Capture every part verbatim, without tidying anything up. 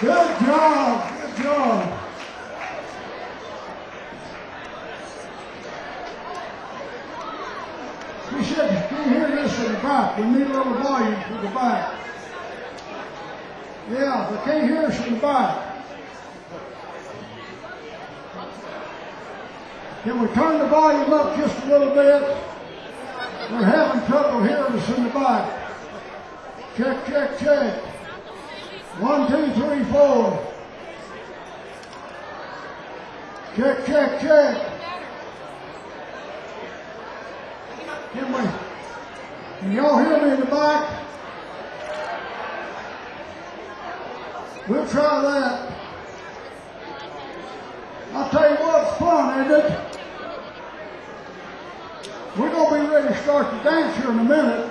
Good job. Good job. We should can hear this in the back. We need a little volume for the back. Yeah, they can't hear us in the back. Can we turn the volume up just a little bit? We're having trouble hearing us in the back. Check, check, check. One, two, three, four. Check, check, check. Can we, can y'all hear me in the back? We'll try that. I'll tell you what, it's fun, isn't it? We're going to be ready to start the dance here in a minute.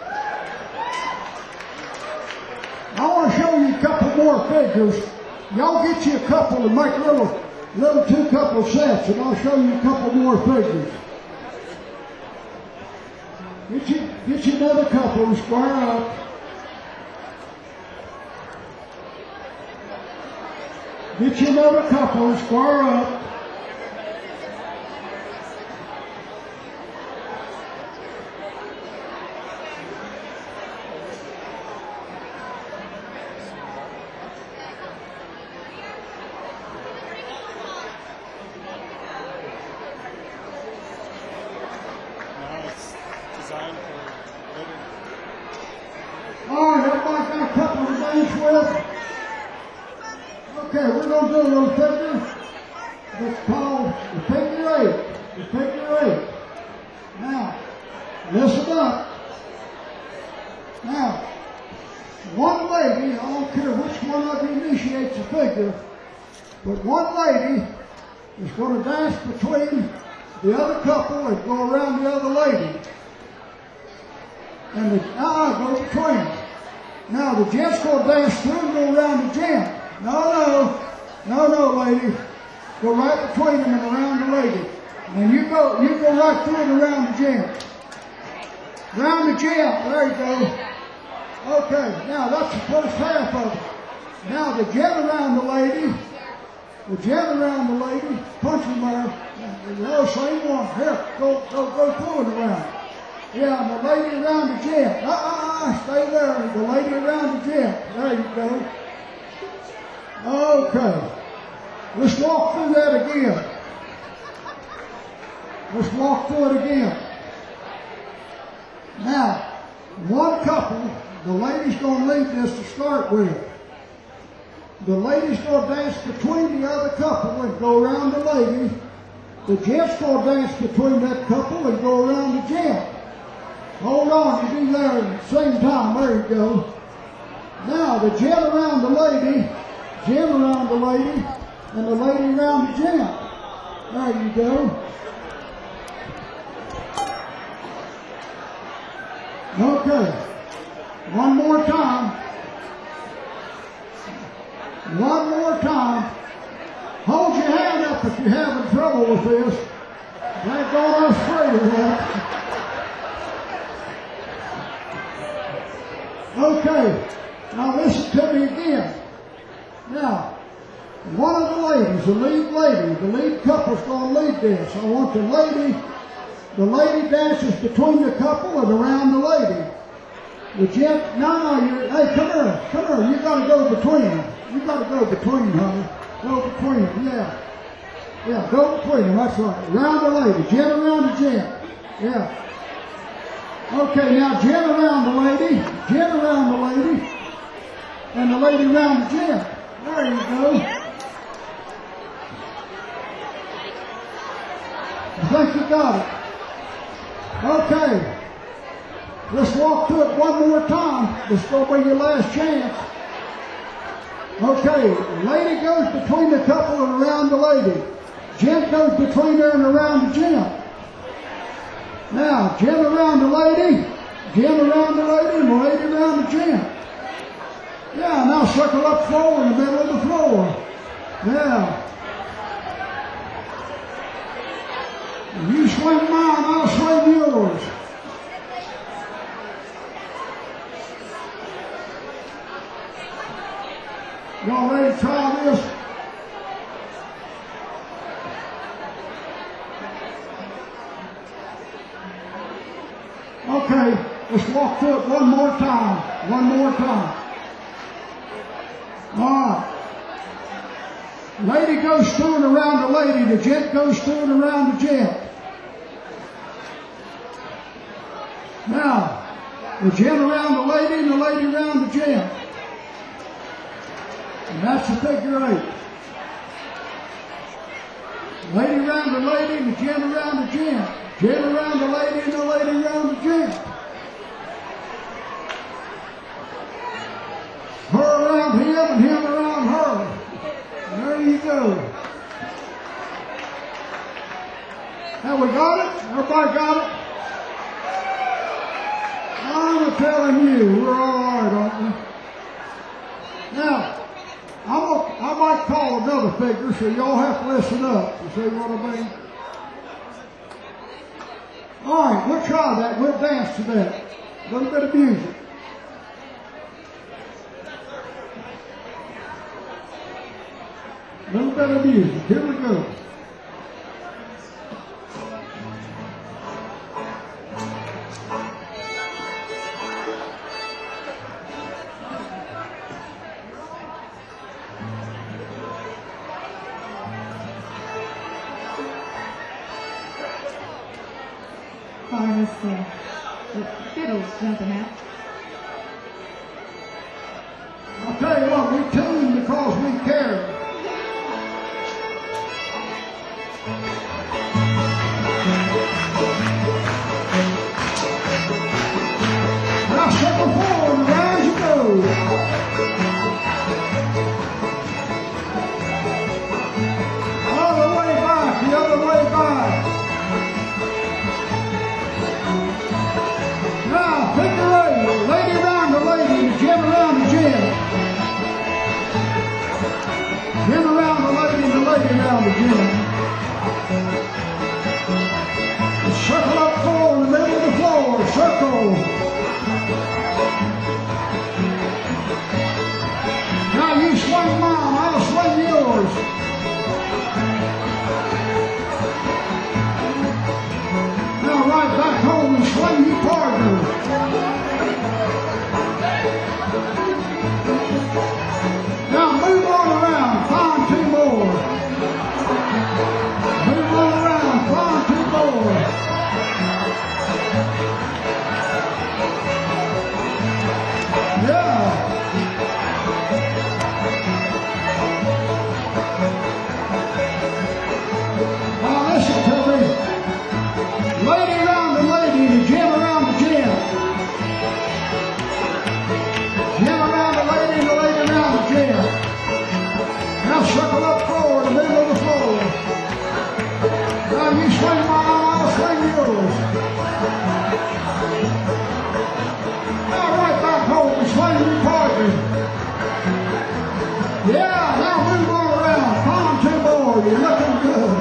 I want to show you a couple more figures. Y'all get you a couple and make little, little two couple sets, and I'll show you a couple more figures. Get you, get you another couple and square up. Get you another couple and square up. All right, everybody got a couple to dance with? Okay, we're going to do a little figure. It's called the figure eight. The figure eight. Now, listen up. Now, one lady, I don't care which one of you initiates the figure, but one lady is going to dance between the other couple and go around the other lady. And the, now go between them. Now the gent's going to dance through and go around the gent. No, no, no, no, lady. Go right between them and around the lady. And you go, you go right through and around the gent. Around the gent. There you go. Okay. Now that's the first half of it. Now the gent around the lady. The gent around the lady. Punch him there. The same one. Here, go, go, go through and around. Yeah, and the lady around the jet. Uh-uh, stay there. The lady around the jet. There you go. Okay. Let's walk through that again. Let's walk through it again. Now, one couple, the lady's going to lead this to start with. The lady's going to dance between the other couple and go around the lady. The gent's going to dance between that couple and go around the gent. Hold on, you do that at the same time. There you go. Now, the gent around the lady, gent around the lady, and the lady around the gent. There you go. Okay. One more time. One more time. Hold your hand up if you're having trouble with this. Thank God I was afraid of that. Okay, now listen to me again. Now, one of the ladies, the lead lady, the lead couple's going to lead this. I want the lady, the lady dances between the couple and around the lady. The gent, no, no, you're, hey, come here, come here, you got to go between them. You got to go between them, honey. Go between them, yeah. Yeah, go between them, that's right. Around the lady, gent around the gent, yeah. Okay, now gent around the lady, gent around the lady, and the lady around the gent. There you go. I think you got it. Okay. Let's walk through it one more time. This is going to be your last chance. Okay, the lady goes between the couple and around the lady. Gent goes between her and around the gent. Now, gent around the lady, gent around the lady, and the lady around the gent. Yeah, now circle up floor in the middle of the floor. Yeah. You swing mine, I'll swing yours. Y'all Y'all ready to try this? Okay, let's walk through it one more time. One more time. All right. Lady goes screwing around the lady. The gent goes screwing around the gent. Now, the gent around the lady and the lady around the gent. And that's the figure eight. Lady around the lady and the gent around the gent. Gent around the lady and the lady around the gent. Her around him and him around her. And there you go. Have we got it? Everybody got it? I'm telling you, we're all right, aren't we? Now, I'm a, I might call another figure, so y'all have to listen up. You see what I mean? All right, we'll try that. We'll dance to that. A little bit of music. A little bit of music. Here we go. Minus uh, the fiddles jumping out. I'll tell you what, we tune because we care. Now circle forward and round you go. Other way back, the other way back. Now, figure eight, lady around the lady, the gent around the gent. Gent around the lady, and the lady around the gent. And circle up forward in the middle of the floor, circle. Now you swing mine, I'll swing yours. Now right back home and swing your partner. Now move on around, find two more. Move on around, find two more. Yeah. Now listen to me. Lady around the lady, the gent around the gent. Gent around the lady and the lady around the gent. Now circle up forward in the middle of the floor. Now you swing mine, I'll swing yours. Now right back home and swing your partner. Yeah, now move on around. Find two more. You're looking good.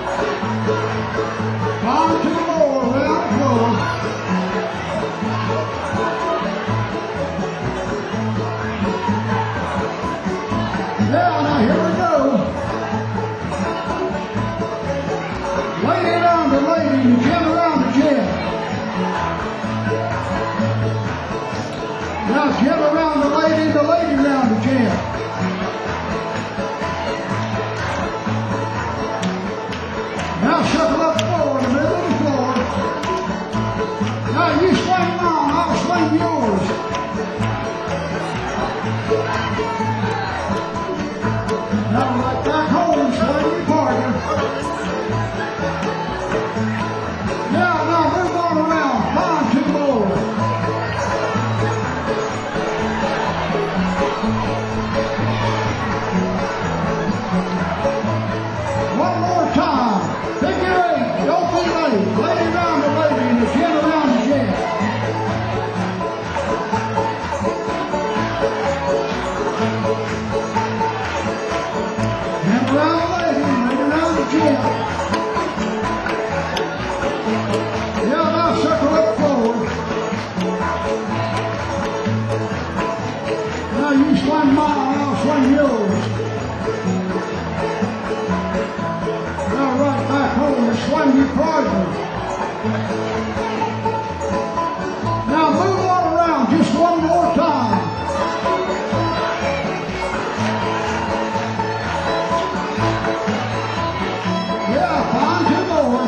Find two more around the floor. Yeah, now here we go. Lady around the lady and gent around the gent. Now gent around the lady and the lady around the gent. Now circle up forward in the middle of the floor. Now you swing mine, I'll swing yours. Now move on around just one more time. Yeah, fine, two more.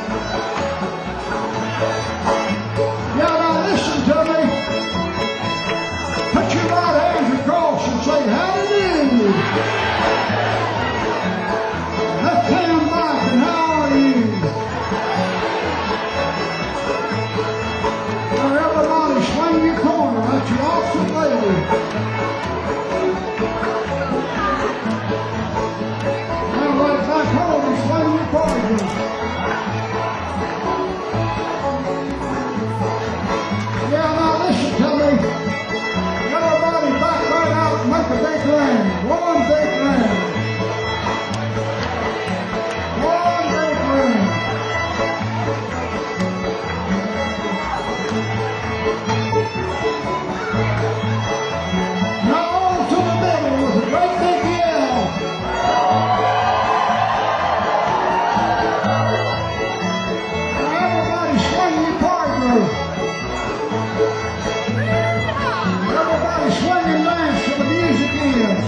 Yeah, now listen to me. Put your right hands across and say, hallelujah. Left hand back, and how are you? Now everybody swing your corner. That's your opposite lady. Now right back home and swing your partner. Yeah, now listen to me. Everybody back right out and make a big ring. One big ring. One big ring. Now on to the middle with a great big yell. Now everybody swing your partner. Everybody swing and dance till the music ends.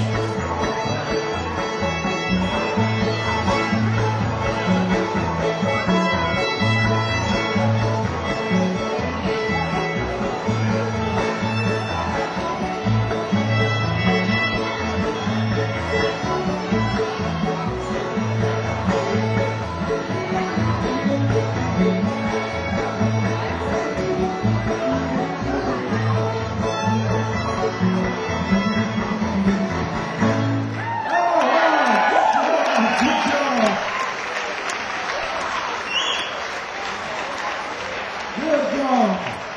Good job.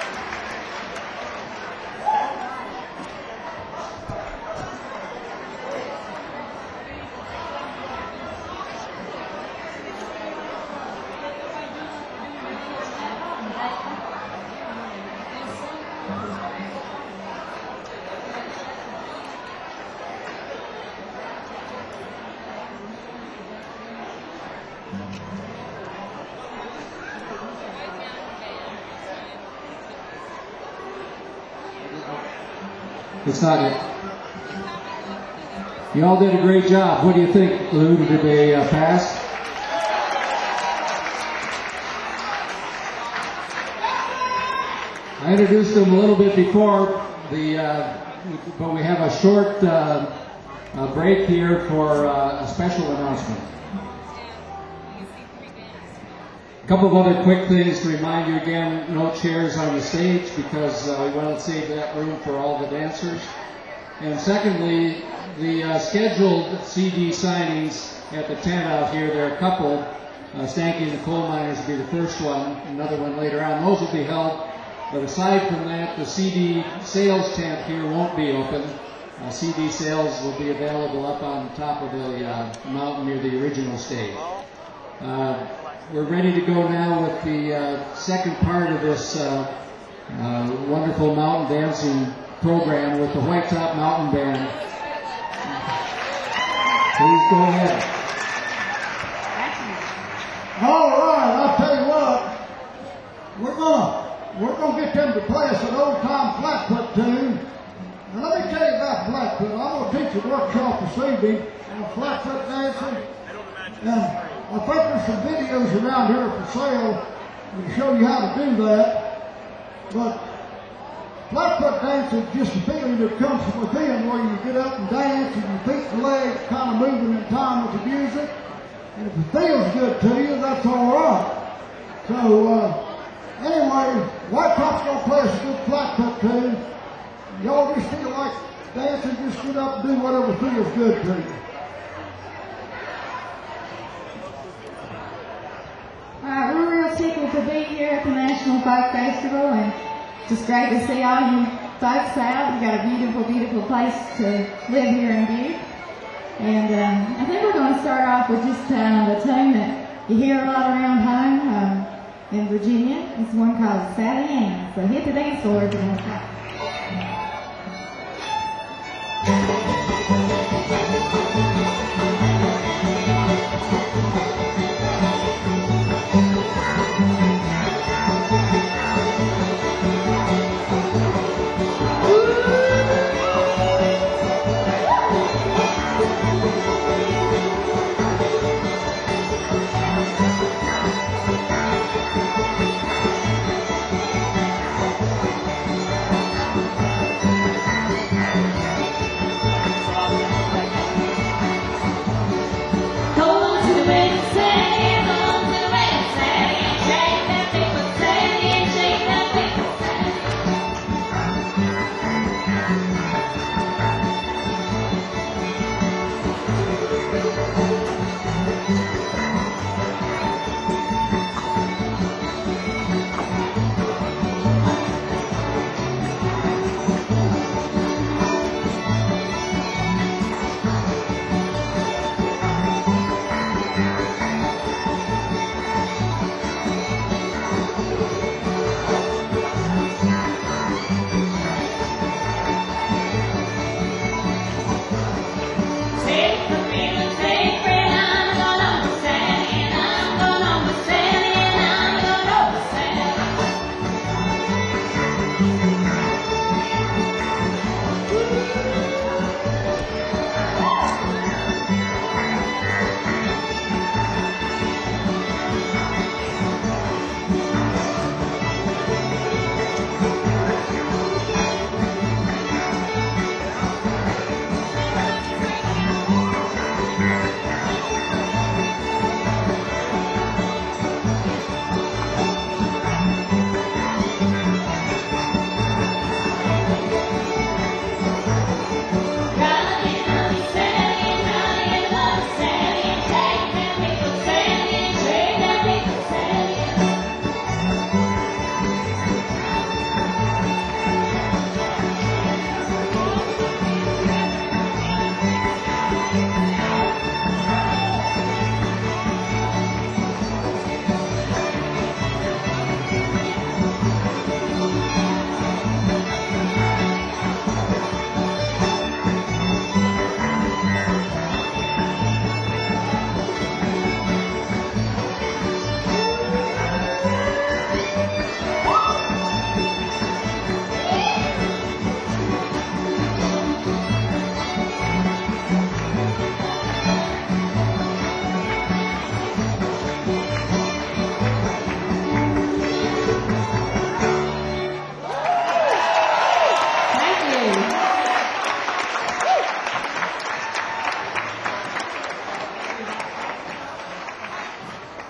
It's not it. You all did a great job. What do you think, Lou? Did they uh, pass? I introduced them a little bit before, the, uh, but we have a short uh, uh, break here for uh, a special announcement. A couple of other quick things to remind you again, no chairs on the stage because uh, we want to save that room for all the dancers. And secondly, the uh, scheduled C D signings at the tent out here, there are a couple. Uh, Stanky and the Coal Miners will be the first one, another one later on. Those will be held. But aside from that, the C D sales tent here won't be open. Uh, C D sales will be available up on top of the uh, mountain near the original stage. Uh, We're ready to go now with the uh, second part of this uh, uh, wonderful mountain dancing program with the White Top Mountain Band. Please go ahead. All right, I'll tell you what. We're gonna we're gonna get them to play us an old time Flatfoot tune. And let me tell you about Flatfoot. I'm gonna teach a workshop this evening on Flatfoot dancing. And I think there's some videos around here for sale that show you how to do that. But Flatfoot dance is just a feeling that comes from within, where you get up and dance and your feet and legs kind of moving in time with the music. And if it feels good to you, that's all right. So uh, anyway, White Top's gonna play us a good Flatfoot tune. Y'all just feel like dancing, just get up and do whatever feels good to you. All right, we're real tickled to be here at the National Folk Festival, and just great to see all you folks out. We've got a beautiful, beautiful place to live here in Butte. And um, I think we're going to start off with just uh, the tune that you hear a lot around home um, in Virginia. It's one called Sally Ann. So hit the dance floor if you want to try.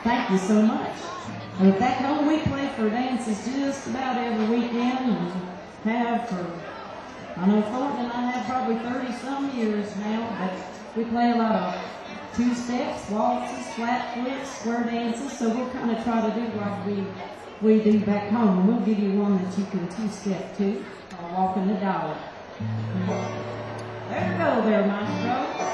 Thank you so much. And back home, we play for dances just about every weekend and have for, I know Thornton and I have probably thirty some years now, but we play a lot of two steps, waltzes, flat flips, square dances, so we'll kind of try to do like we, we do back home. And we'll give you one that you can two-step to, or walking the dog. There you go there, maestro.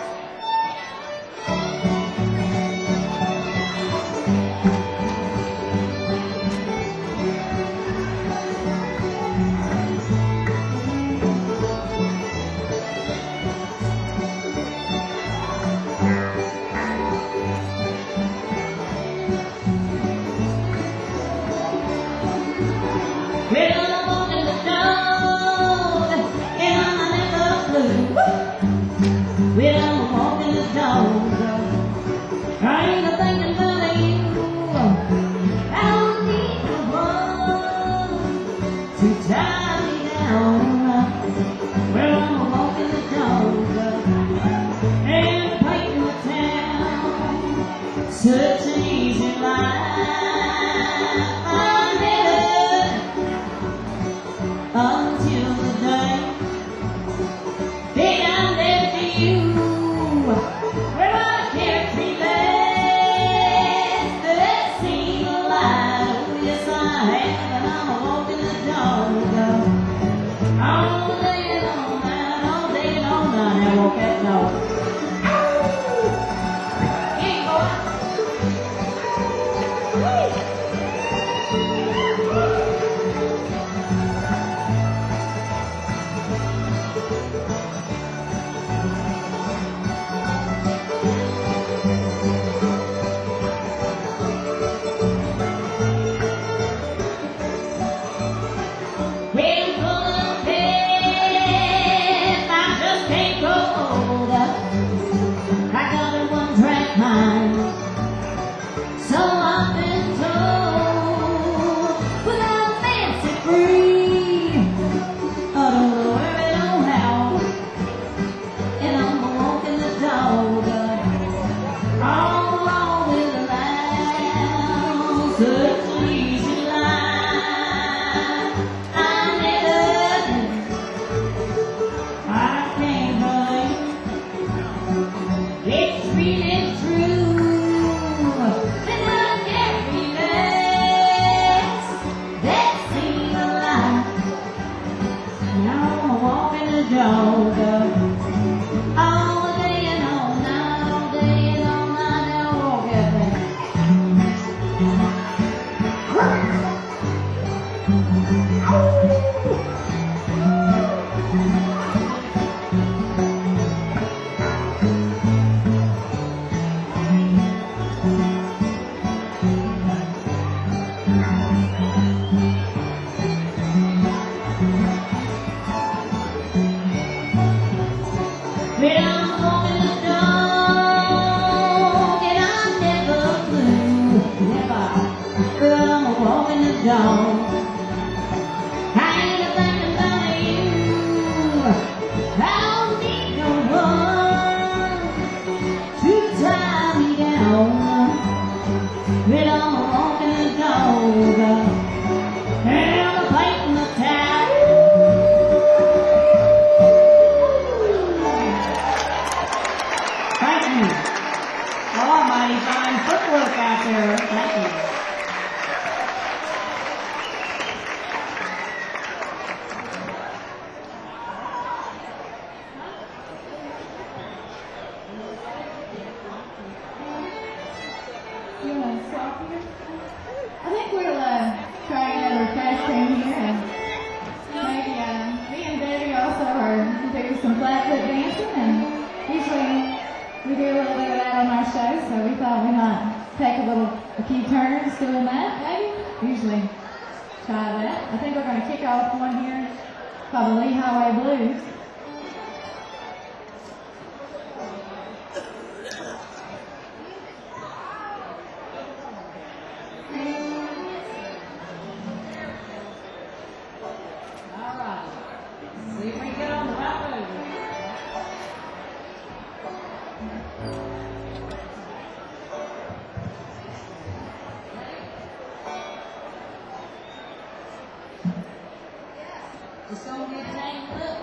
gonna get tamed up.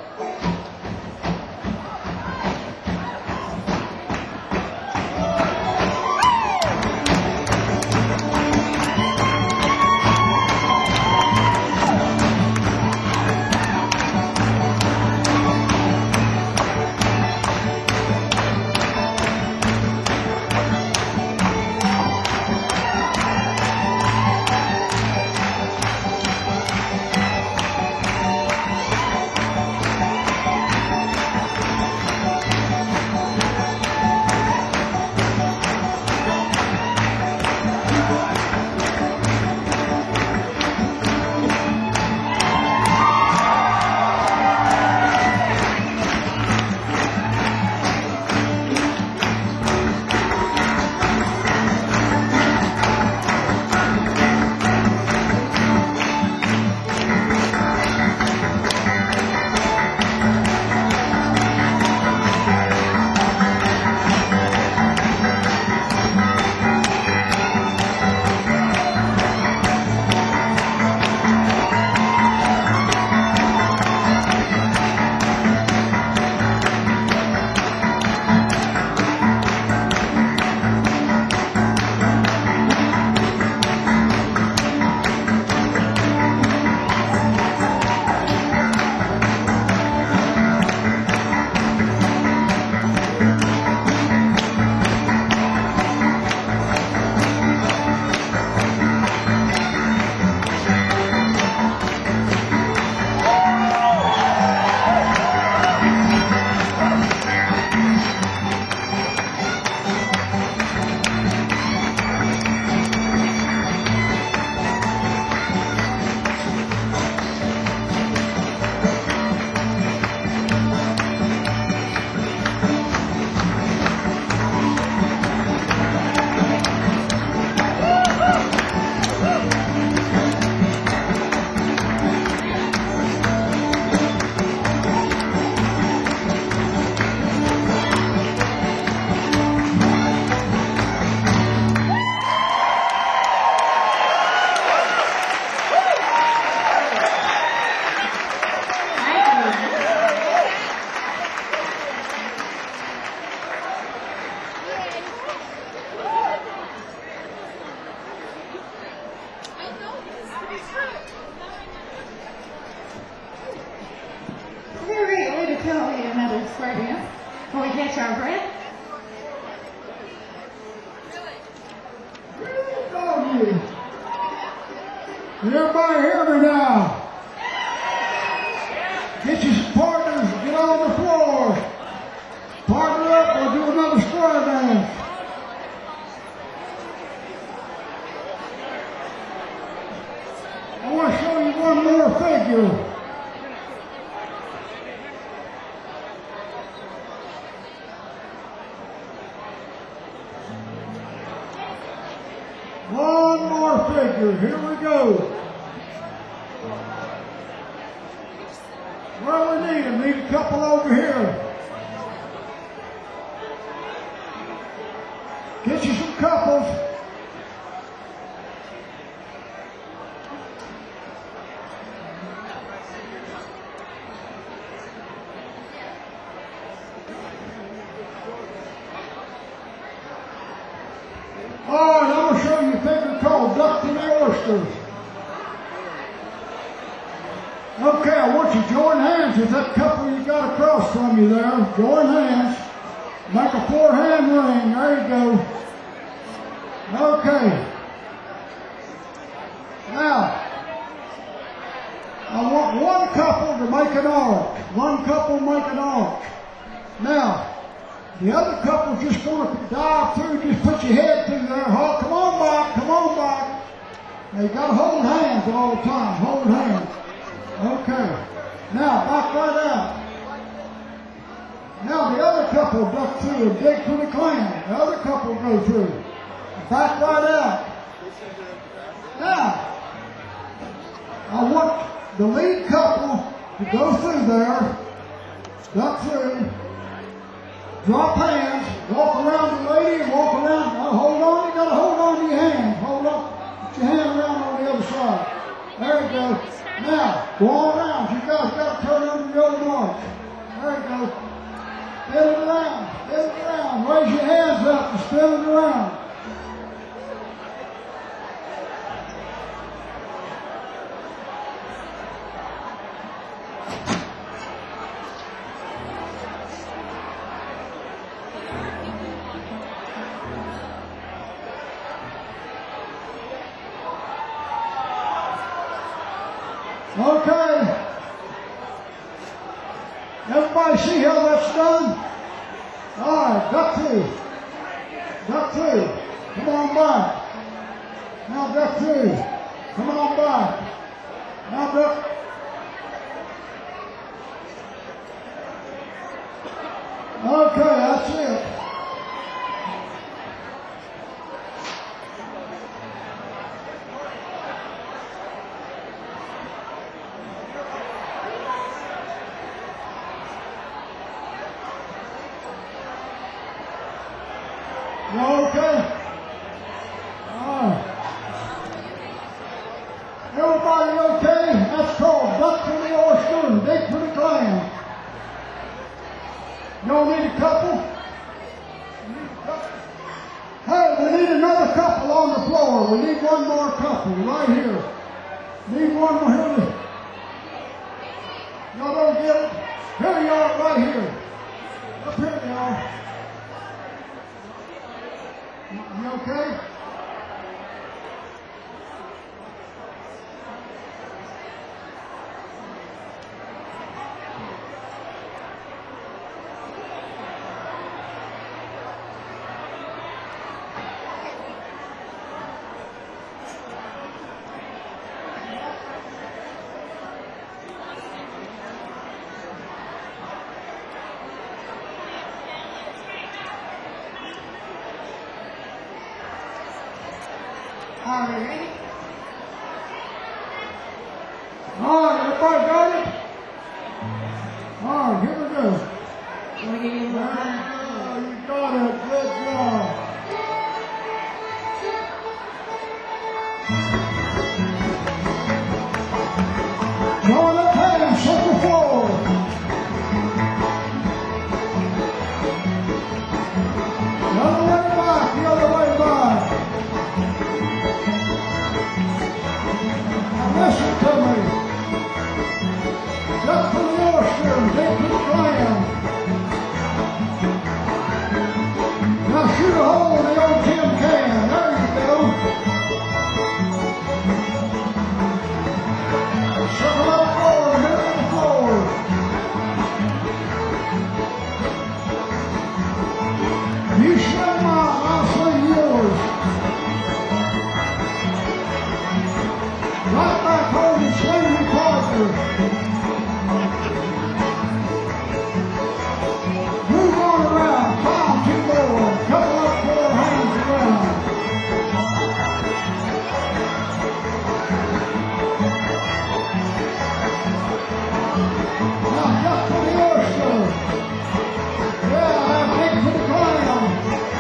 We're ready to tell you another square dance. Will we catch our breath? Oh, you. Everybody hear me now. Get you some partners, get on the floor. Partner up, we'll do another square dance. I want to show you one more figure. One more figure. Here we go. Where we need them? Need a couple over here. Get you some couples. All right, I'm going to show you a figure called Duck to the Oysters. Okay, I want you to join hands with that couple you got across from you there. Join hands. Make a four-hand ring. There you go. Okay. Now, I want one couple to make an arc. One couple make an arc. Now, the other couple just going to dive through, just put your head through there. Oh, come on back, come on back. Now you got to hold hands all the time, hold hands. Okay. Now, back right out. Now the other couple duck through and dig for the clam. The other couple go through. Back right out. Now, I want the lead couple to go through there, duck through, drop hands, walk around the lady and walk around. Now hold on, you gotta hold on to your hand. Hold on, put your hand around on the other side. There you go. Now, go on around. You guys got to Got to spin it around. Okay. Everybody see how that's done? All right, duck two. Duck two. Come on back. Now duck two. Come on back. Now duck. Okay, that's it. You okay? All right. Everybody okay? That's called duck to the oyster and dig to the clam. Y'all need a couple? Need a couple? Hey, we need another couple on the floor. We need one more couple right here. Need one more here. Y'all don't get it? Here you are right here. Up here you are. You okay? Are we ready? All right, everybody got it? All right, here we go. Want to give you a little time? Oh, you got it. Good job. Join up hands, circle forward. The other way back, the other way back. Now listen to me. Duck to the oyster and dig to the clam. Now shoot a hole in the old tin can. There you go. Circle up forward, hit on the floor. You swim mine, I'll swim yours. Right back home and swing your partner. Move on around, climb two more, couple up four hands around. Now duck to the oyster. Yeah, now dig to the clam.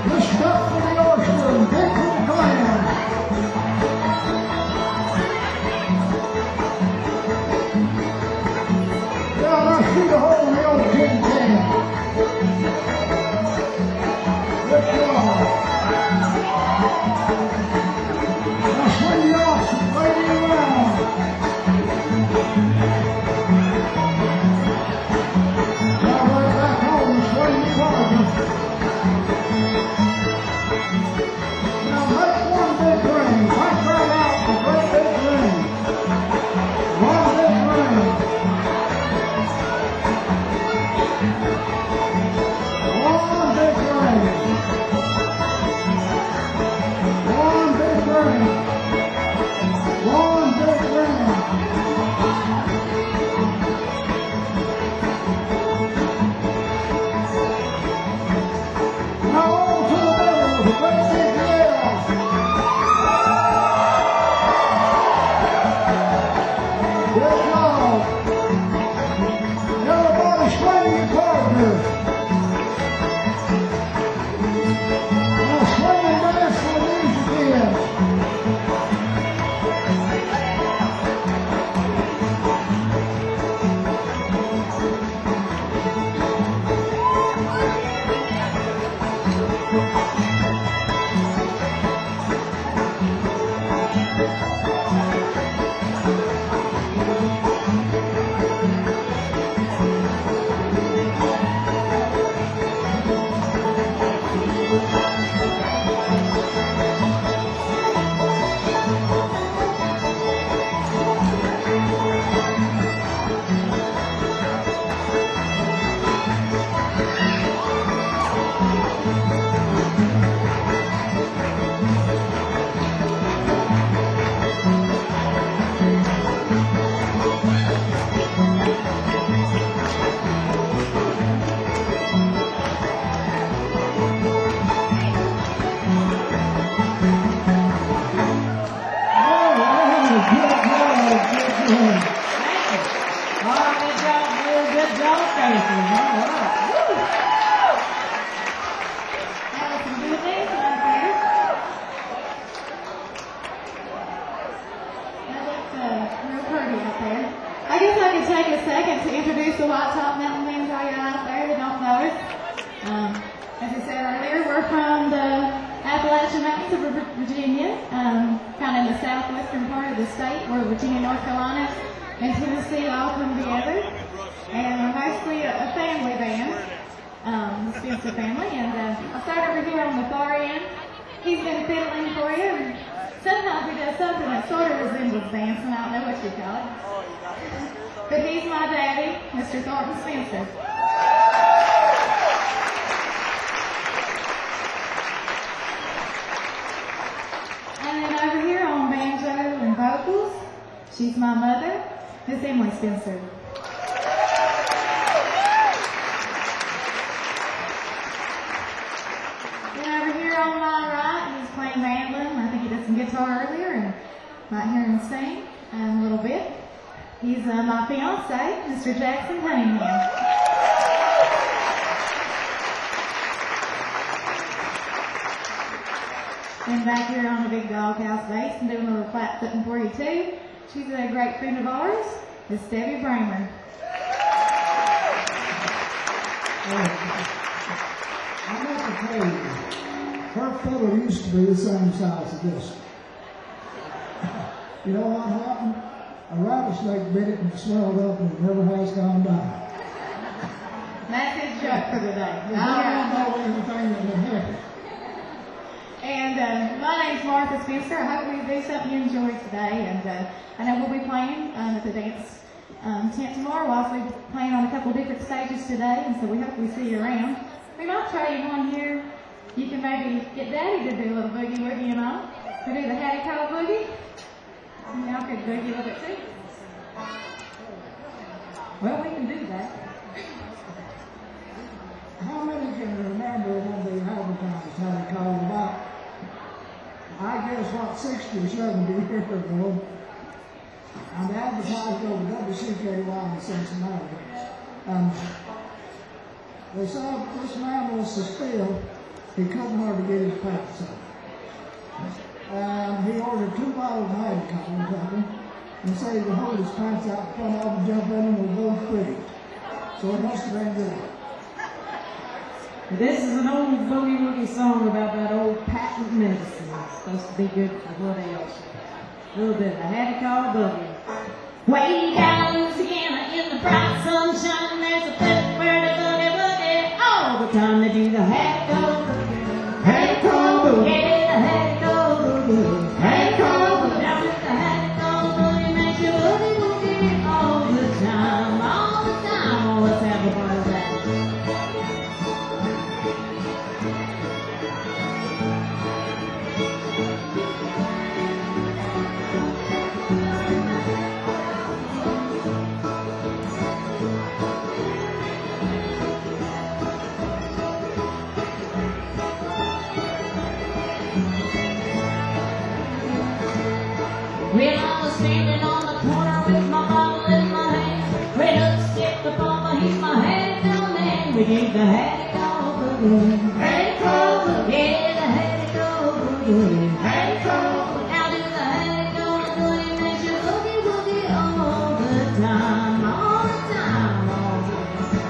This cup for the oyster, big for the clam. Yeah, let's shoot a hole in the old tin can. Good job. Now swing the ox and lady around. Now right back home and swing the partner. Now make one big ring. Right right out a great big ring. One big ring. One big ring. One big ring. One big ring. Now all to the middle with a great big yell. Good job. Everybody swing your partner. Now swing and dance for the music kids. All right, good job, good job. Oh, good job, Bill. Good job, Casey. All right. Woo. That was some good dancing out there. That looked uh, real pretty out there. I guess I could take a second to introduce the White Top Mountain Men to all you out there that don't know us. Um, as I said earlier, we're from the Appalachian Mountains of Vir- Virginia, um, kind of in the southwestern part of the state where Virginia, North Carolina, and Tennessee all come together. And we're mostly a, a family band, um, the Spencer family. And uh, I'll start over here on the far end. He's been fiddling for you. And sometimes he does something that sort of resembles dancing. I don't know what you call it. But he's my daddy, Mister Thornton Spencer. And then over here on banjo and vocals, she's my mother, Miss Emily Spencer. Then over here on my right, he's playing mandolin. I think he did some guitar earlier, and might hear him sing um, a little bit. He's uh, my fiance, Mister Jackson Cunningham. And back here on the big doghouse bass and doing a little flat footing for you too. She's a great friend of ours, Miss Debbie Bramer. I'm going to tell you, her fiddle used to be the same size as this. You know what happened? A rattlesnake bit it and swelled up and it never has gone down. That's his joke for the day. I don't know anything that would happen. And uh, my name's Martha Spencer. I hope we do something you enjoy today. And uh, I know we'll be playing um, at the dance um, tent tomorrow. We'll also be playing on a couple different stages today, and so we hope we see you around. We might try you one here. You can maybe get Daddy to do a little boogie woogie and all. To do the Hattie Call boogie. And y'all could boogie a little bit too. Well, we can do that. How many can remember when they advertised how they called about, I guess, what, sixty or seventy years ago, and they advertised over W C K Y in Cincinnati. And they said this man was Cecile, he couldn't hardly get his pants on. And he ordered two bottles of Heineken or something, and said he would hold his pants out in front of him and jump in and we'll both free. So it must have been good. This is an old boogie woogie song about that old patent medicine. It's supposed to be good for what else? A little bit of Hattie Call Boogie. Way down in Louisiana in the bright sunshine, there's a place where they boogie woogie all the time. They do the Hattie Call Boogie. Hattie Call Boogie. Yeah, the Hattie Call Boogie. Hattie Call Boogie. Down with the Hattie Call Boogie, make you boogie woogie all the time, all the time. Oh, let's have a bite of that. When I was standing on the corner with my bottle in my hand, ran up, stepped up on my heels, my hat down, and we gave the Hattie Call Boogie. Hattie Call Boogie. Yeah, the Hattie Call Boogie. Hattie Call Boogie. Now do the Hattie Call Boogie, makes you boogie woogie all the time, all the time, all the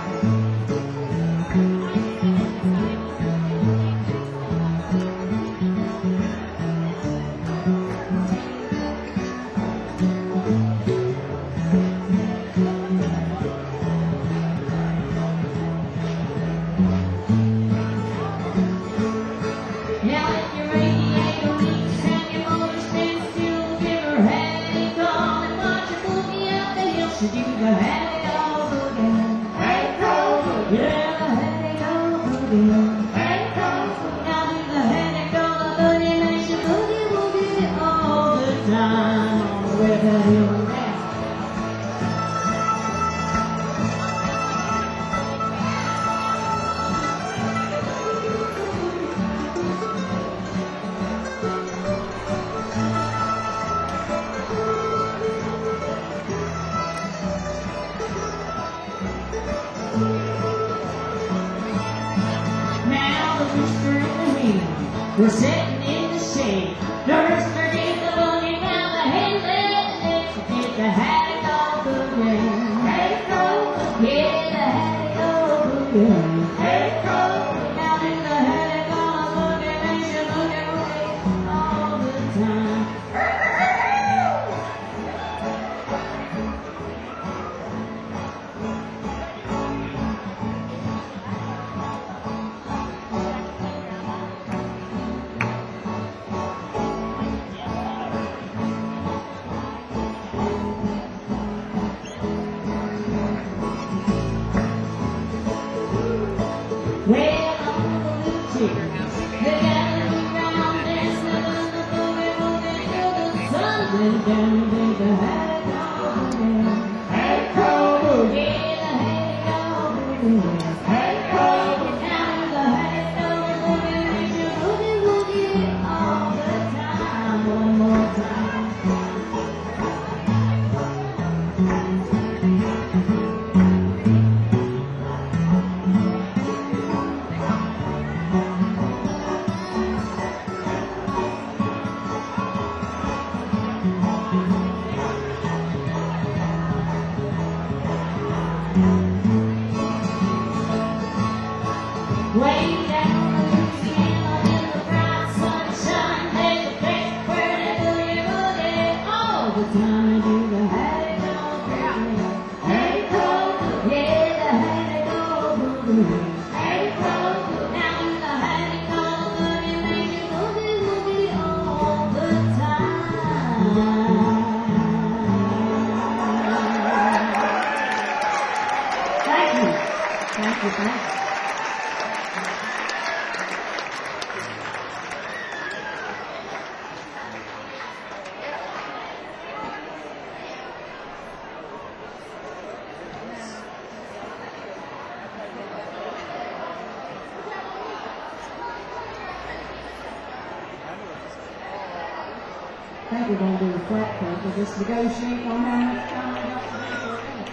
Now if your radiator leaks and your motor stands still, give her Hattie Call and watch her boogie out the hill. She do the Hattie Call Boogie. Hattie Call Boogie. Yeah, the Hattie Call Boogie. Hattie Call Boogie. Now do the Hattie Call Boogie, makes you boogie woogie all the time, all the way up that hill and down. Now the rooster and the hen were sitting in the shade. The rooster did the boogie, now the hen laid the egg. She did the Hattie Call Boogie. Hattie Call Boogie. Yeah, the Hattie Call Boogie. Hattie Call Boogie. Now do the Hattie Call Boogie, makes you boogie woogie all the time. Well, all the little chickens, they gathered around dancing in the boogie woogie till the sun went down. Did the Hattie Call Boogie. Hattie Call Boogie. Yeah, the Hattie Call Boogie. Hattie Call Boogie. Now do the Hattie Call Boogie, makes you boogie woogie all the time. One more time. Way down in Louisiana in the bright sunshine, there's a place where they boogie woogie all the time. They do the Hattie Call Boogie. Hattie Call Boogie. Yeah, the Hattie Call Boogie. Hattie Call Boogie. Now do the Hattie Call Boogie, make you boogie woogie all the time. Thank you. Thank you, thank you. I think we're going to do a flat cut. We'll just negotiate on how much time we got to do for it.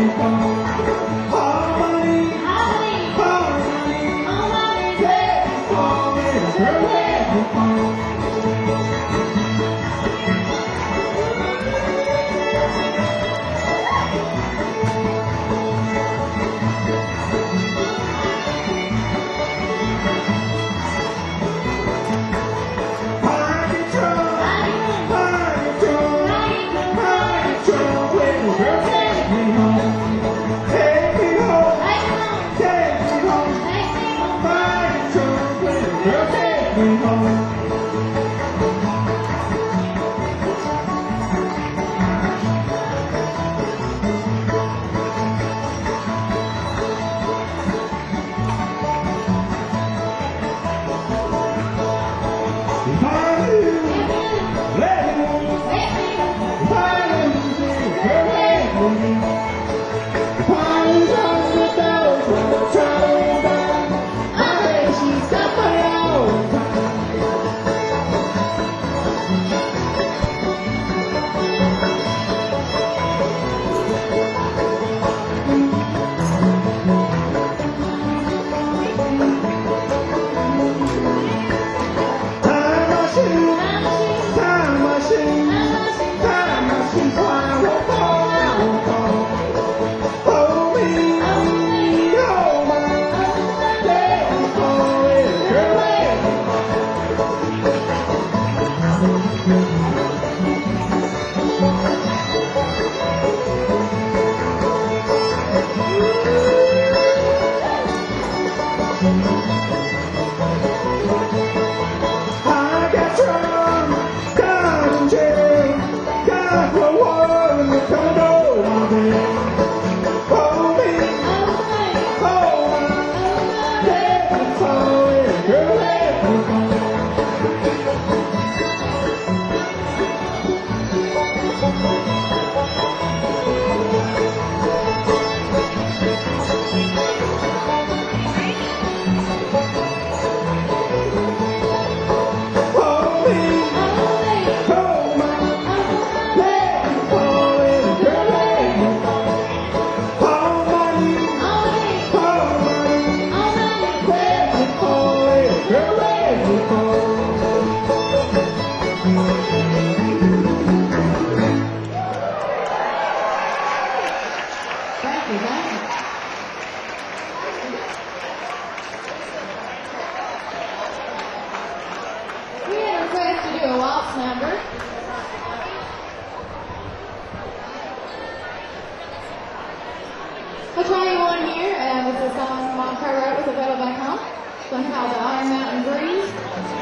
I'll try you one here. Uh, this is a song Mom wrote with a pedal back home. It's one called the Iron Mountain Breeze.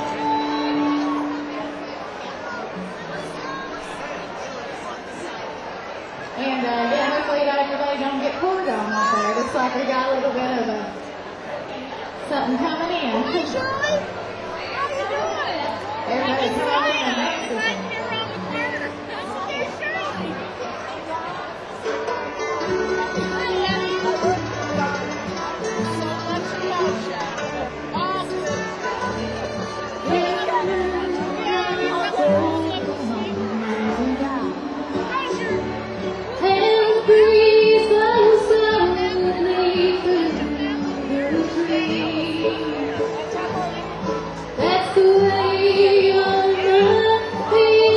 And uh, yeah, hopefully not everybody don't get poured on out there. Looks like we got a little bit of a something coming in. Hey Shirley, how you doing? Everybody's coming in and dancing. That's the way on the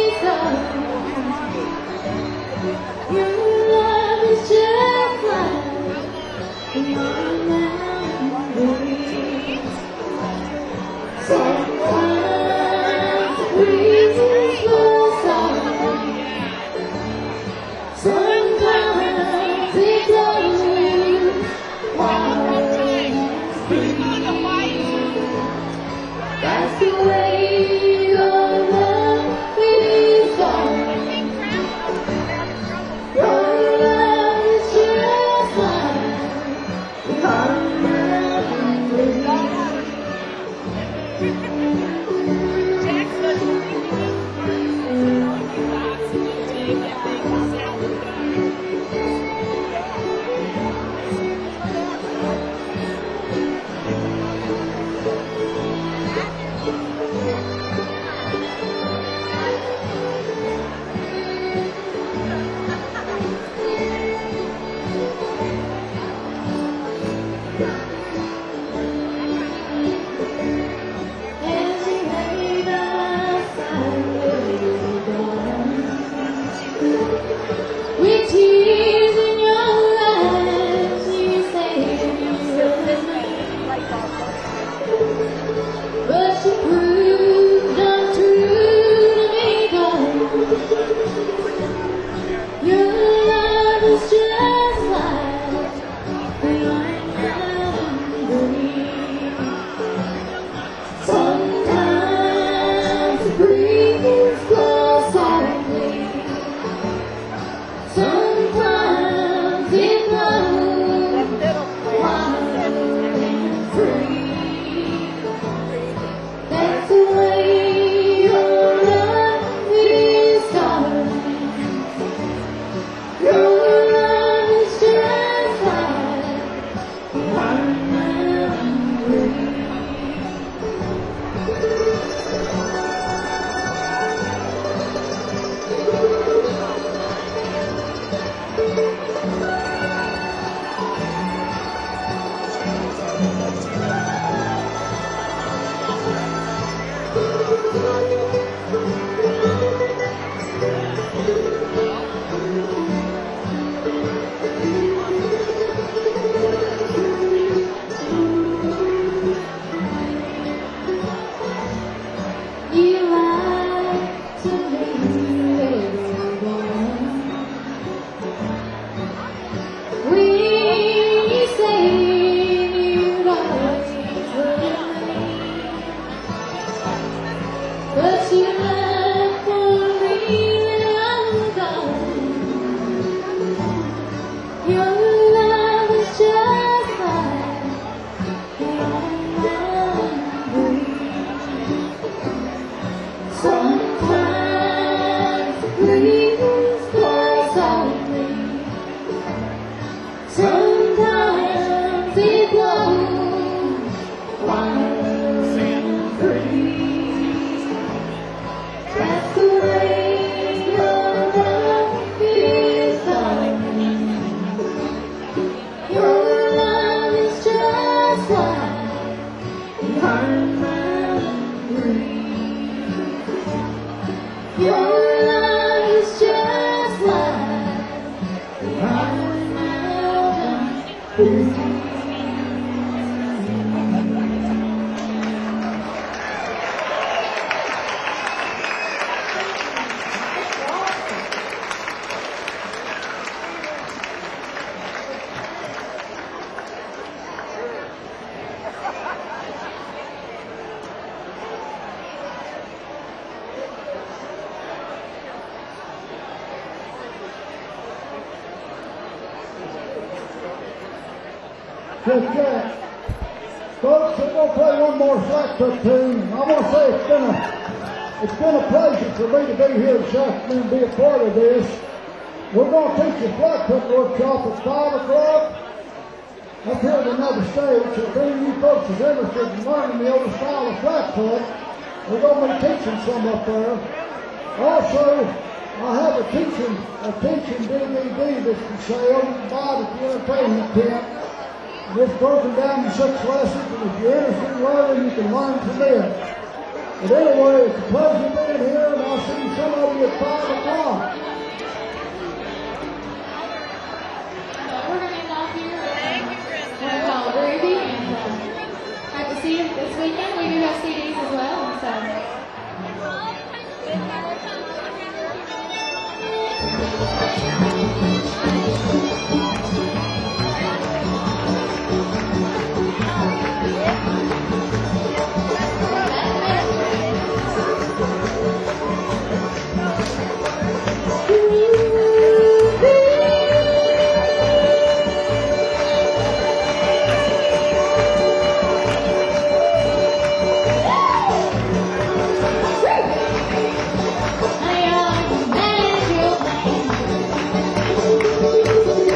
Just that. Folks, we're going to play one more flat foot tune. I want to say it's been a, it's been a pleasure for me to be here this afternoon and be a part of this. We're going to teach a flat foot workshop at five o'clock up here at another stage. So if any of you folks is interested in learning the old style of flat foot, we're going to be teaching some up there. Also, I have a teaching, a teaching D V D that's for sale. You can buy it at the entertainment tent. And it's broken down into six lessons, and if you're interested in learning, you can learn from it. But anyway, it's a pleasure being here, and I'll see some of you at five o'clock. We're going to end off here. What I call Ruby, and uh, hope to see you this weekend. We do have C Ds as well, and so. Hey, uh, manage your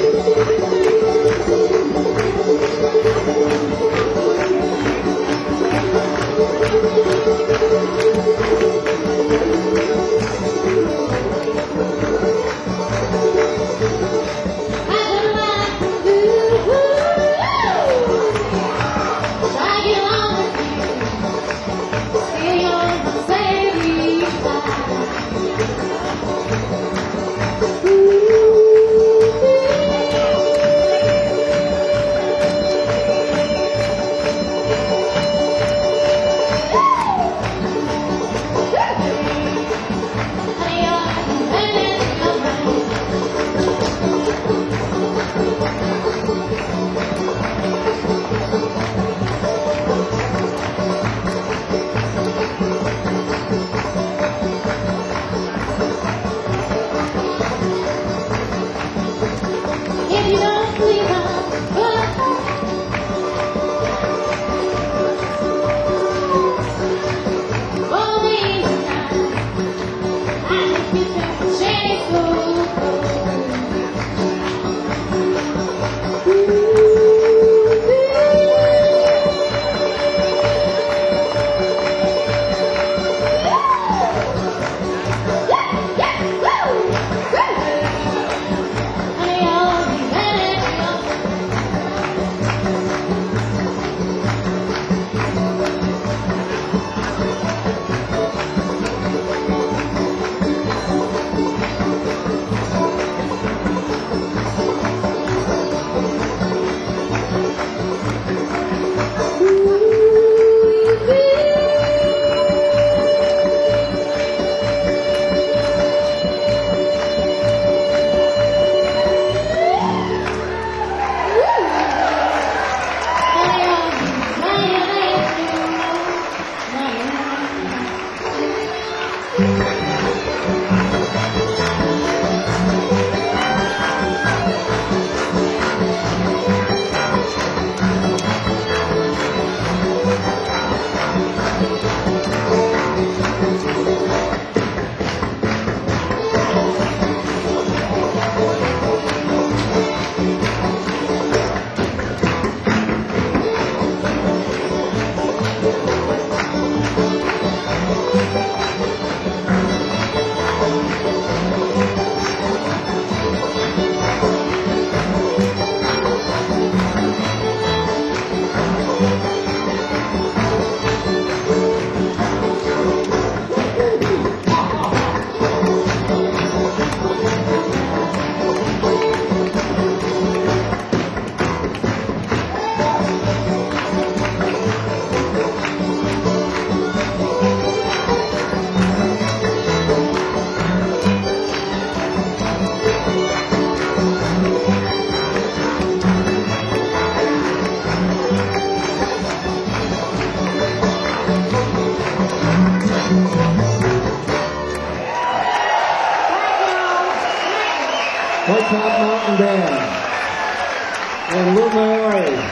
and Lou Maori.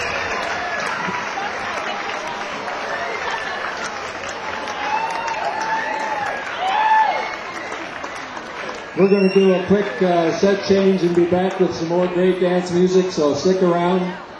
We're going to do a quick uh, set change and be back with some more great dance music, so stick around.